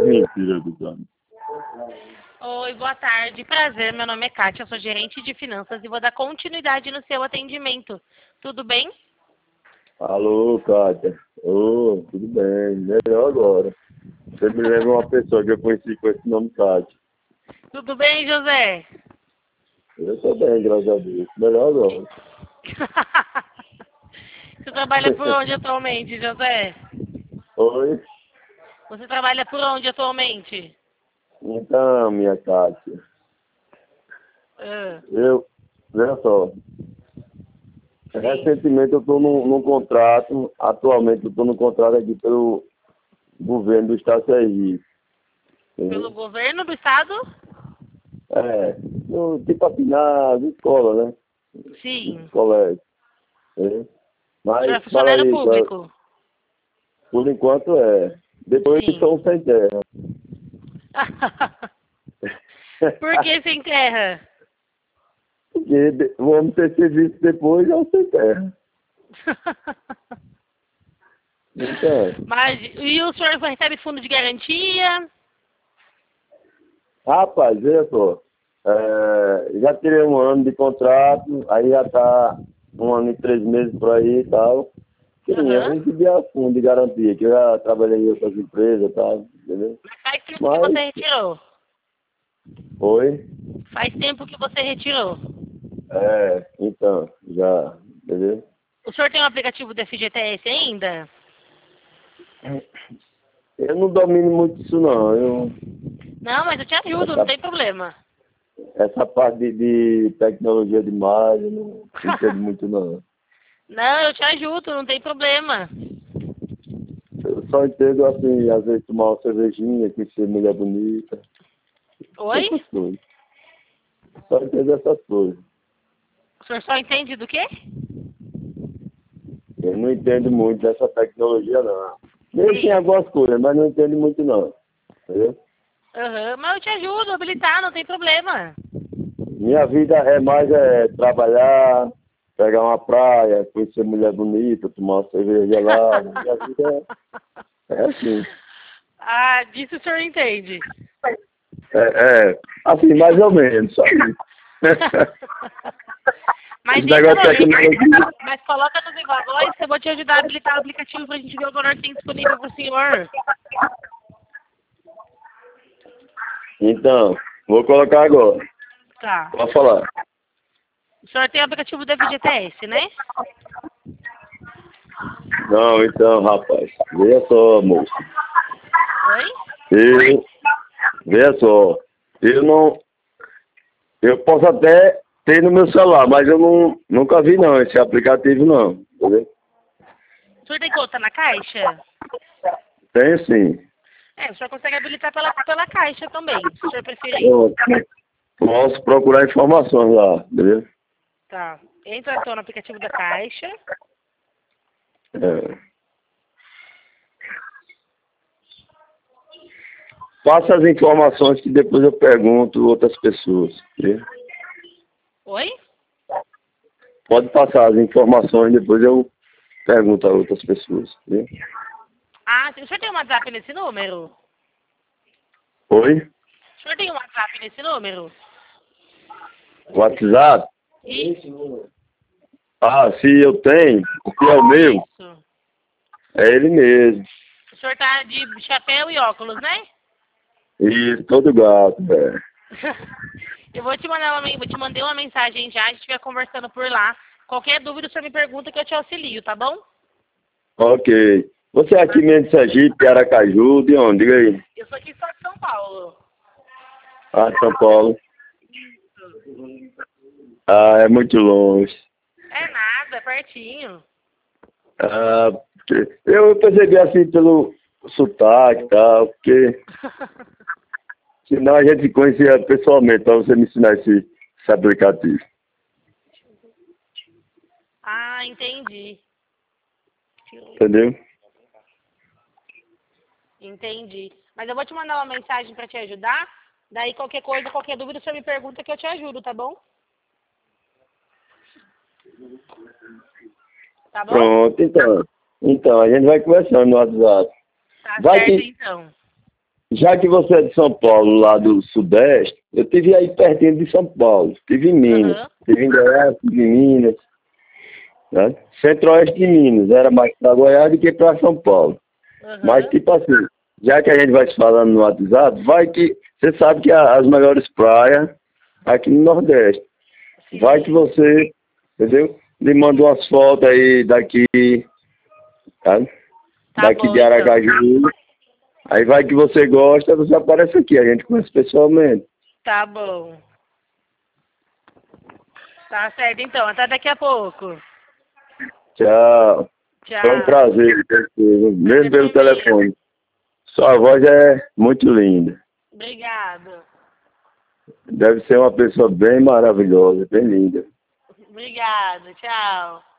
Mentira do cara. Oi, boa tarde. Prazer, meu nome é Kátia, eu sou gerente de finanças e vou dar continuidade no seu atendimento. Tudo bem? Alô, Kátia. Ô, tudo bem. Melhor agora. Você me lembra uma pessoa que eu conheci com esse nome, Kátia. Tudo bem, José? Eu tô bem, graças a Deus. Melhor agora. Você trabalha por onde atualmente, José? Oi? Você trabalha por onde atualmente? Então, minha Kátia. Ah, Veja só. Recentemente eu estou num contrato, atualmente eu estou num contrato aqui pelo governo do Estado de Sergipe. pelo governo do estado? No tipo apinar de escola, né? Sim. Colégio. O senhor é Mas fala funcionário aí, público? por enquanto é. Depois Sim. estão sem terra. Por que sem terra? Porque vamos ter serviço depois ou sem terra. Então, Mas, e o senhor recebe fundo de garantia? rapaz, veja só. Já tirei um ano de contrato, aí já tá 1 ano e 3 meses por aí e tal. Sim, eu Aham. recebi a fundo de garantia, que eu já trabalhei em outras empresas e tal, entendeu? Mas faz tempo que Mas, você retirou? foi. Faz tempo que você retirou. Então, já, entendeu? O senhor tem um aplicativo do FGTS ainda? Eu não domino muito isso não, Não, mas eu te ajudo, não essa, tem problema. essa parte de tecnologia demais, eu não entendo muito não. Não, eu te ajudo, não tem problema. Eu só entendo assim, às vezes tomar uma cervejinha, conhecer mulher bonita, Oi? essas coisas. Só entendo essas coisas. O senhor só entende do quê? Eu não entendo muito dessa tecnologia não. Eu Sim. tenho algumas coisas, mas não entendo muito não. Entendeu? Aham, mas eu te ajudo a habilitar, não tem problema. Minha vida é mais trabalhar, pegar uma praia, conhecer mulher bonita, tomar uma cerveja gelada. Minha vida é assim. Ah, disso o senhor entende. Assim, mais ou menos, só isso. Mas Esse isso negócio de não, tecnologia. mas coloca nos igualões que eu vou te ajudar a habilitar o aplicativo pra gente ver o valor que tem disponível pro senhor. Então, vou colocar agora. Tá. Pode falar. O senhor tem o aplicativo do FGTS, né? Não, então, rapaz, veja só, moço. Oi? Veja só, eu não. Eu posso até ter no meu celular, mas eu nunca vi não, esse aplicativo não. Entendeu? O senhor tem conta na Caixa? Tem sim. É, o senhor consegue habilitar pela Caixa também, se o senhor preferir. Eu posso procurar informações lá, beleza? Tá. Entra então no aplicativo da Caixa. Passa as informações que depois eu pergunto outras pessoas. Beleza? Oi? Pode passar as informações, depois eu pergunto a outras pessoas. Beleza? Ah, o senhor tem um WhatsApp nesse número? Oi? O senhor tem um WhatsApp nesse número? WhatsApp? Isso. Ah, se eu tenho, o que é o meu, Isso. é ele mesmo. O senhor tá de chapéu e óculos, né? E todo gato, Eu vou te mandar vou te mandar uma mensagem já, a gente vai conversando por lá. Qualquer dúvida, o senhor me pergunta que eu te auxilio, tá bom? Ok. Você é aqui mesmo de Sergipe, Aracaju, de onde? Diga aí. Eu sou aqui só de São Paulo. Ah, São Paulo. Ah, é muito longe. É nada, é pertinho. Ah, eu percebi assim pelo sotaque e tal, porque senão a gente se conhecia pessoalmente, para você me ensinar esse aplicativo. Ah, entendi. Entendeu? Entendi. Mas eu vou te mandar uma mensagem para te ajudar. Daí qualquer coisa, qualquer dúvida, o senhor me pergunta que eu te ajudo, tá bom? Tá bom? Pronto, então. Então, a gente vai conversando no WhatsApp. Tá Vai certo, que, então. Já que você é de São Paulo, lá do Sudeste, eu tive aí pertinho de São Paulo. Tive em Minas. Aham. Tive em Goiás, tive em Minas. Né? Centro-Oeste de Minas. Era mais para Goiás do que para São Paulo. Mas, Aham. tipo assim, já que a gente vai se falando no WhatsApp, vai que... Você sabe que as melhores praias aqui no Nordeste. Vai que Sim. você, entendeu? Me manda umas fotos aí daqui, tá? Tá Daqui bom, de então. Aracaju. Aí vai que você gosta, você aparece aqui, a gente conhece pessoalmente. Tá bom. Tá certo, então. Até daqui a pouco. Tchau. Foi um Tchau. prazer, mesmo Prazer pelo foi meu. telefone. Sua voz é muito linda. Obrigado. Deve ser uma pessoa bem maravilhosa, bem linda. Obrigado. Tchau.